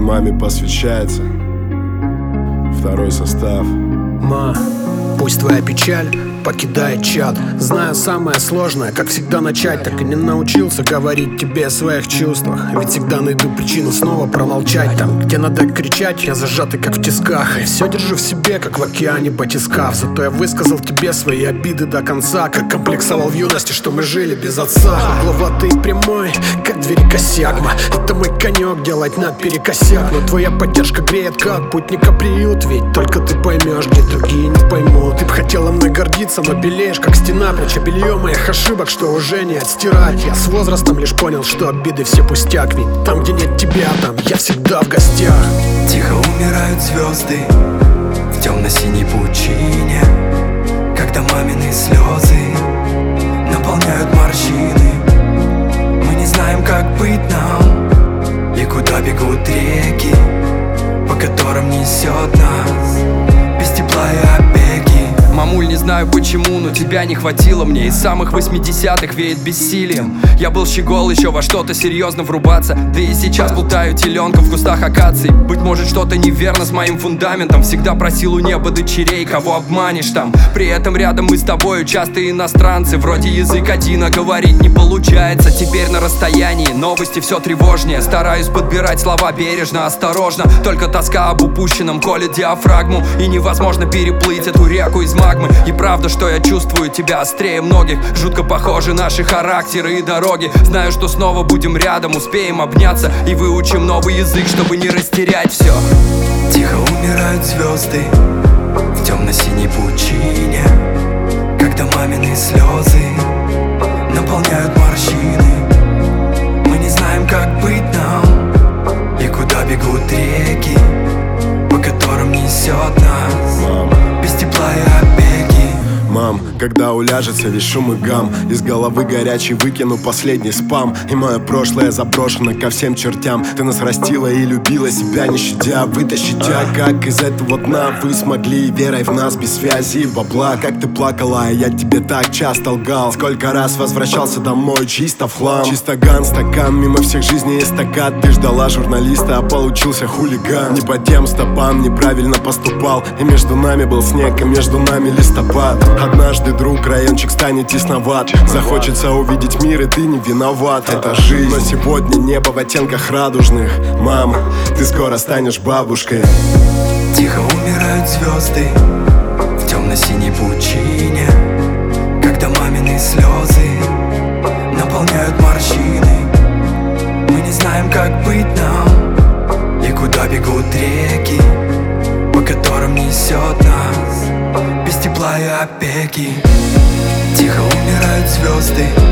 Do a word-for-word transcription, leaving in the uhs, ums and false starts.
маме посвящается второй состав. Ма, пусть твоя печаль покидает чат. Знаю самое сложное, как всегда начать. Так и не научился говорить тебе о своих чувствах. Ведь всегда найду причину снова промолчать. Там, где надо кричать, я зажатый как в тисках. И все держу в себе, как в океане батискаф. Зато я высказал тебе свои обиды до конца. Как комплексовал в юности, что мы жили без отца. Угловатый и прямой, как двери косяк. Ма, это мой конек, делать наперекосяк. Но твоя поддержка греет, как путника приют. Ведь только ты поймешь, где другие не поймут. Ты б хотела мной гордиться, но белеешь, как стена. Пряча белье моих ошибок, что уже не отстирать. Я с возрастом лишь понял, что обиды все пустяк. Ведь там, где нет тебя, там я всегда в гостях. Тихо умирают звезды в темно-синей пучине, когда мамины слезы наполняют морщины. Мы не знаем, как быть нам и куда бегут реки, по которым несет нас без тепла и опеки. Мамуль, не знаю почему, но тебя не хватило мне. Из самых восьмидесятых веет бессилием. Я был щегол еще во что-то серьезно врубаться. Да и сейчас плутаю теленком в кустах акаций. Быть может, что-то неверно с моим фундаментом. Всегда просил у неба дочерей, кого обманешь там. При этом рядом мы с тобою часто иностранцы. Вроде язык один, а говорить не получается. Теперь на расстоянии, новости все тревожнее. Стараюсь подбирать слова бережно, осторожно. Только тоска об упущенном колет диафрагму. И невозможно переплыть эту реку из магмы. И правда, что я чувствую тебя острее многих. Жутко похожи наши характеры и дороги. Знаю, что снова будем рядом, успеем обняться и выучим новый язык, чтобы не растерять все. Тихо умирают звезды в темно-синей пучине, когда мамины слезы наполняют морщины. Мы не знаем, как быть нам и куда бегут реки, по которым несет нас без тепла и опеки. Мам, когда уляжется весь шум и гам, из головы горячий выкину последний спам. И мое прошлое заброшено ко всем чертям. Ты нас растила и любила, себя не щадя. Вытащить тебя, как из этого дна вы смогли, верой в нас без связи и бабла. Как ты плакала, а я тебе так часто лгал. Сколько раз возвращался домой чисто в хлам. Чисто ган, стакан, мимо всех жизней эстакад. Ты ждала журналиста, а получился хулиган. Не по тем стопам, неправильно поступал. И между нами был снег, и между нами листопад. Однажды, друг, райончик станет тесноват. Захочется увидеть мир, и ты не виноват. Это жизнь, но сегодня небо в оттенках радужных. Мама, ты скоро станешь бабушкой. Тихо умирают звезды в темно-синей пучине, когда мамины слезы наполняют морщины. Мы не знаем, как быть нам и куда бегут реки, по которым несет нас без тепла и опеки. Тихо умирают звезды